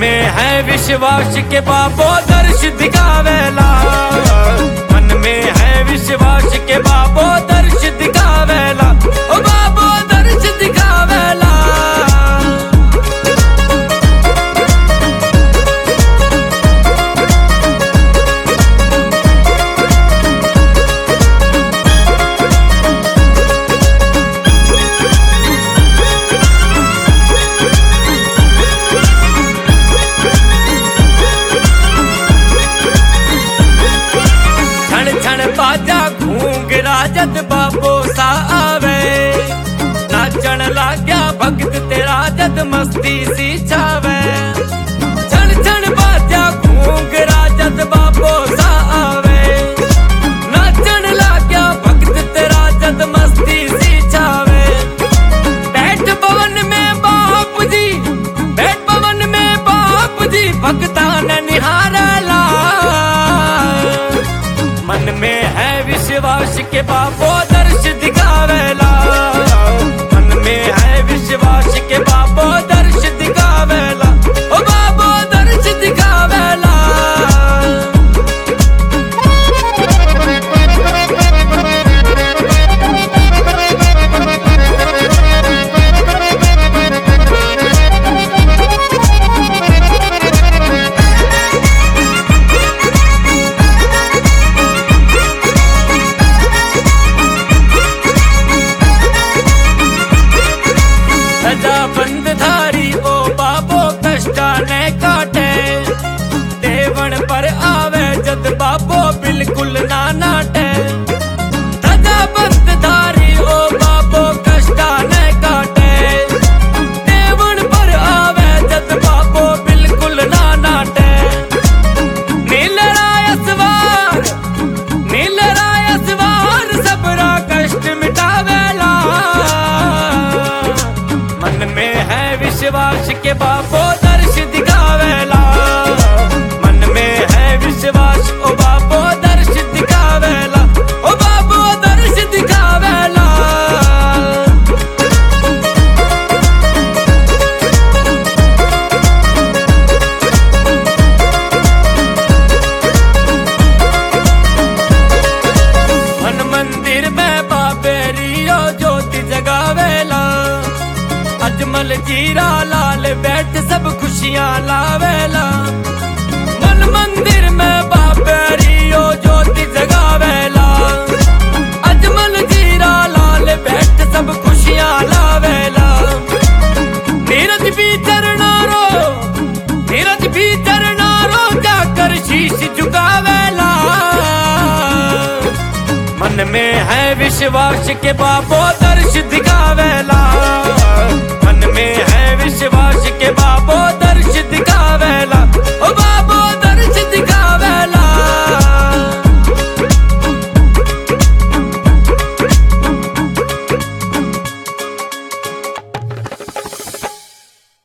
में है विश्वास के बाबो दर्श दिखावेला। मन में है विश्वास के बाबो दर्श दिखावेला। ओ बाबो दर्श दिखावेला। बाजा घूंगरा जद बाबो सा आवे, नाचन लाग्या भगत तेरा जद मस्ती सी छावे। छण छण बाजा घूंगरा जद बाबो सा आवे, नाचन लाग्या भगत तेरा जद मस्ती सी छावे। बैठ पवन में बाप जी, बैठ पवन में बाप जी, भगता ने निहारला। मन में है विश्वास के बाबो दर्श दिखावेला। मन में है विश्वास के बाबो दर्श दिखावेला। ओ बाबो दर्श दिखावेला। बंदधारी ओ बाबो कष्टा ने काटे, देवण पर आवे जद बाबो बिल्कुल ना नाटे। सदा बंदधारी ओ बाबो कष्टा ने काटे, देवण पर आवे जद बाबो बिल्कुल ना नाटे। नीलराय सवार सबरा कष्ट मिटावेला। मन में है विश्वास के बाबो दर्श दिखावेला। मन में है विश्वास ओ बाबो दर्श दिखावेला। ओ बाबो दर्श दिखावेला। मन मंदिर में बाबे रियो ज्योति जगावेला। अजमल जीरा लाल बैठ सब खुशियां लावेला। मन मंदिर में बाबे रियो ज्योति जगावेला। अजमल जीरा लाल बैठ सब खुशियां लावेला। नीरज भी चरणारो जाकर शीश झुकावेला। मन में है विश्वास के बाबो दर्श दिखावेला। मन में है विश्वास के बाबो